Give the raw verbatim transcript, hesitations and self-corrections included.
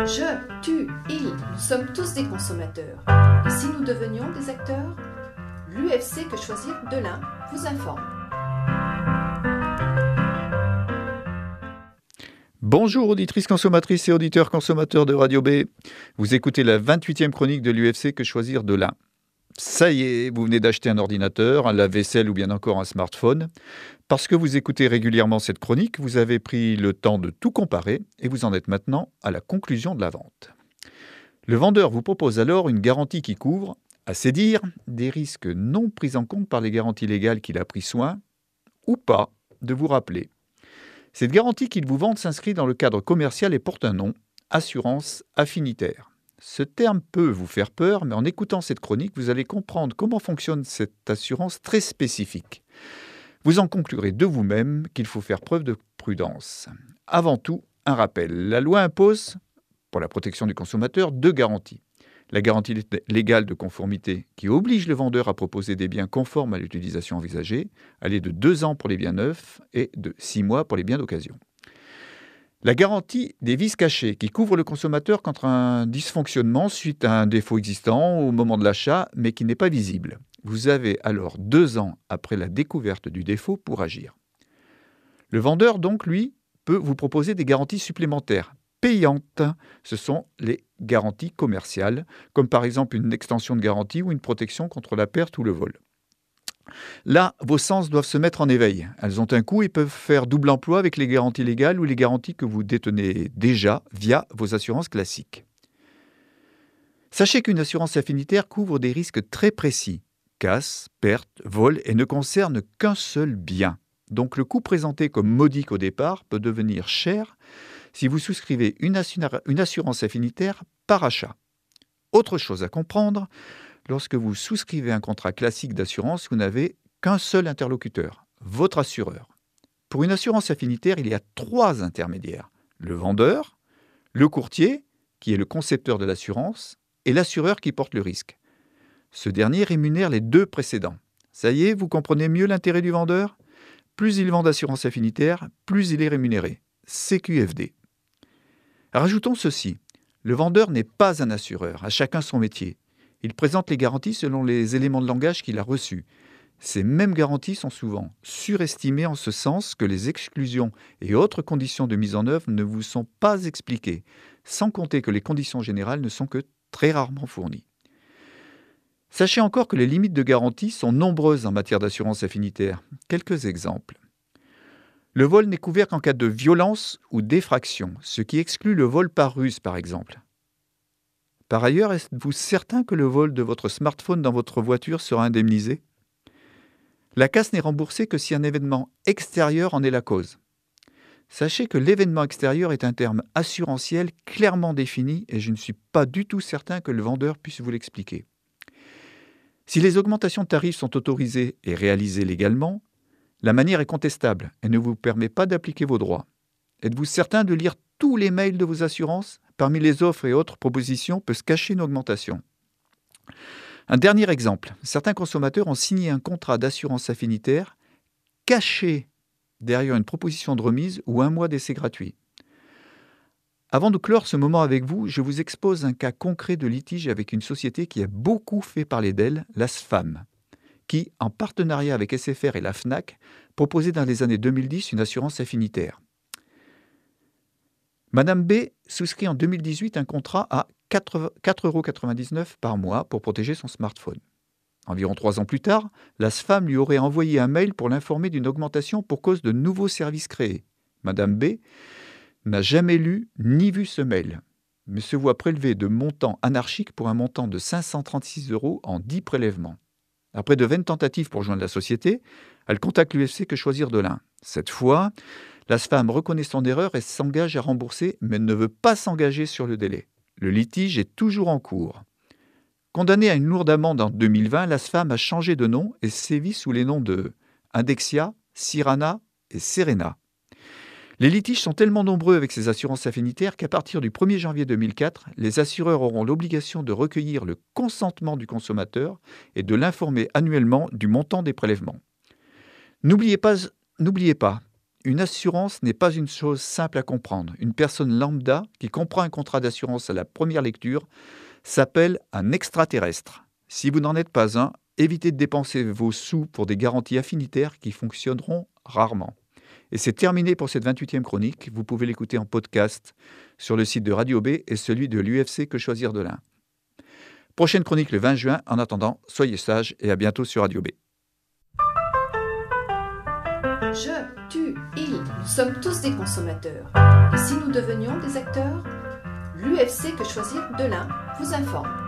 Je, tu, il, nous sommes tous des consommateurs. Et si nous devenions des acteurs? L'U F C Que Choisir de l'un vous informe. Bonjour auditrices consommatrices et auditeurs consommateurs de Radio B. Vous écoutez la vingt-huitième chronique de l'U F C Que Choisir de l'un. Ça y est, vous venez d'acheter un ordinateur, un lave-vaisselle ou bien encore un smartphone. Parce que vous écoutez régulièrement cette chronique, vous avez pris le temps de tout comparer et vous en êtes maintenant à la conclusion de la vente. Le vendeur vous propose alors une garantie qui couvre, à c'est dire, des risques non pris en compte par les garanties légales qu'il a pris soin, ou pas, de vous rappeler. Cette garantie qu'il vous vend s'inscrit dans le cadre commercial et porte un nom, assurance affinitaire. Ce terme peut vous faire peur, mais en écoutant cette chronique, vous allez comprendre comment fonctionne cette assurance très spécifique. Vous en conclurez de vous-même qu'il faut faire preuve de prudence. Avant tout, un rappel. La loi impose, pour la protection du consommateur, deux garanties. La garantie légale de conformité qui oblige le vendeur à proposer des biens conformes à l'utilisation envisagée. Elle est de deux ans pour les biens neufs et de six mois pour les biens d'occasion. La garantie des vices cachés qui couvre le consommateur contre un dysfonctionnement suite à un défaut existant au moment de l'achat mais qui n'est pas visible. Vous avez alors deux ans après la découverte du défaut pour agir. Le vendeur donc, lui, peut vous proposer des garanties supplémentaires, payantes. Ce sont les garanties commerciales, comme par exemple une extension de garantie ou une protection contre la perte ou le vol. Là, vos sens doivent se mettre en éveil. Elles ont un coût et peuvent faire double emploi avec les garanties légales ou les garanties que vous détenez déjà via vos assurances classiques. Sachez qu'une assurance affinitaire couvre des risques très précis, casse, perte, vol, et ne concerne qu'un seul bien. Donc le coût présenté comme modique au départ peut devenir cher si vous souscrivez une, assur- une assurance affinitaire par achat. Autre chose à comprendre, lorsque vous souscrivez un contrat classique d'assurance, vous n'avez qu'un seul interlocuteur, votre assureur. Pour une assurance affinitaire, il y a trois intermédiaires. Le vendeur, le courtier, qui est le concepteur de l'assurance, et l'assureur qui porte le risque. Ce dernier rémunère les deux précédents. Ça y est, vous comprenez mieux l'intérêt du vendeur? Plus il vend d'assurance affinitaire, plus il est rémunéré. C Q F D. Rajoutons ceci. Le vendeur n'est pas un assureur, à chacun son métier. Il présente les garanties selon les éléments de langage qu'il a reçus. Ces mêmes garanties sont souvent surestimées en ce sens que les exclusions et autres conditions de mise en œuvre ne vous sont pas expliquées, sans compter que les conditions générales ne sont que très rarement fournies. Sachez encore que les limites de garantie sont nombreuses en matière d'assurance affinitaire. Quelques exemples. Le vol n'est couvert qu'en cas de violence ou d'effraction, ce qui exclut le vol par ruse par exemple. Par ailleurs, êtes-vous certain que le vol de votre smartphone dans votre voiture sera indemnisé? La casse n'est remboursée que si un événement extérieur en est la cause. Sachez que l'événement extérieur est un terme assurantiel clairement défini et je ne suis pas du tout certain que le vendeur puisse vous l'expliquer. Si les augmentations de tarifs sont autorisées et réalisées légalement, la manière est contestable et ne vous permet pas d'appliquer vos droits. Êtes-vous certain de lire tous les mails de vos assurances? Parmi les offres et autres propositions peut se cacher une augmentation. Un dernier exemple. Certains consommateurs ont signé un contrat d'assurance affinitaire caché derrière une proposition de remise ou un mois d'essai gratuit. Avant de clore ce moment avec vous, je vous expose un cas concret de litige avec une société qui a beaucoup fait parler d'elle, la S F A M, qui, en partenariat avec S F R et la FNAC, proposait dans les années deux mille dix une assurance affinitaire. Madame B souscrit en deux mille dix-huit un contrat à quatre euros quatre-vingt-dix-neuf par mois pour protéger son smartphone. Environ trois ans plus tard, la S F A M lui aurait envoyé un mail pour l'informer d'une augmentation pour cause de nouveaux services créés. Madame B n'a jamais lu ni vu ce mail, mais se voit prélever de montants anarchiques pour un montant de cinq cent trente-six euros en dix prélèvements. Après de vaines tentatives pour joindre la société, elle contacte l'U F C Que Choisir de l'un. Cette fois, la S F A M reconnaît son erreur et s'engage à rembourser, mais ne veut pas s'engager sur le délai. Le litige est toujours en cours. Condamnée à une lourde amende en deux mille vingt, la S F A M a changé de nom et sévit sous les noms de Indexia, Cyrana et Serena. Les litiges sont tellement nombreux avec ces assurances affinitaires qu'à partir du premier janvier deux mille quatre, les assureurs auront l'obligation de recueillir le consentement du consommateur et de l'informer annuellement du montant des prélèvements. N'oubliez pas, n'oubliez pas, une assurance n'est pas une chose simple à comprendre. Une personne lambda qui comprend un contrat d'assurance à la première lecture s'appelle un extraterrestre. Si vous n'en êtes pas un, évitez de dépenser vos sous pour des garanties affinitaires qui fonctionneront rarement. Et c'est terminé pour cette vingt-huitième chronique. Vous pouvez l'écouter en podcast sur le site de Radio B et celui de l'U F C Que Choisir de l'Ain. Prochaine chronique le vingt juin. En attendant, soyez sages et à bientôt sur Radio B. Je, tu, il, nous sommes tous des consommateurs. Et si nous devenions des acteurs ? L'U F C Que Choisir de l'Ain vous informe.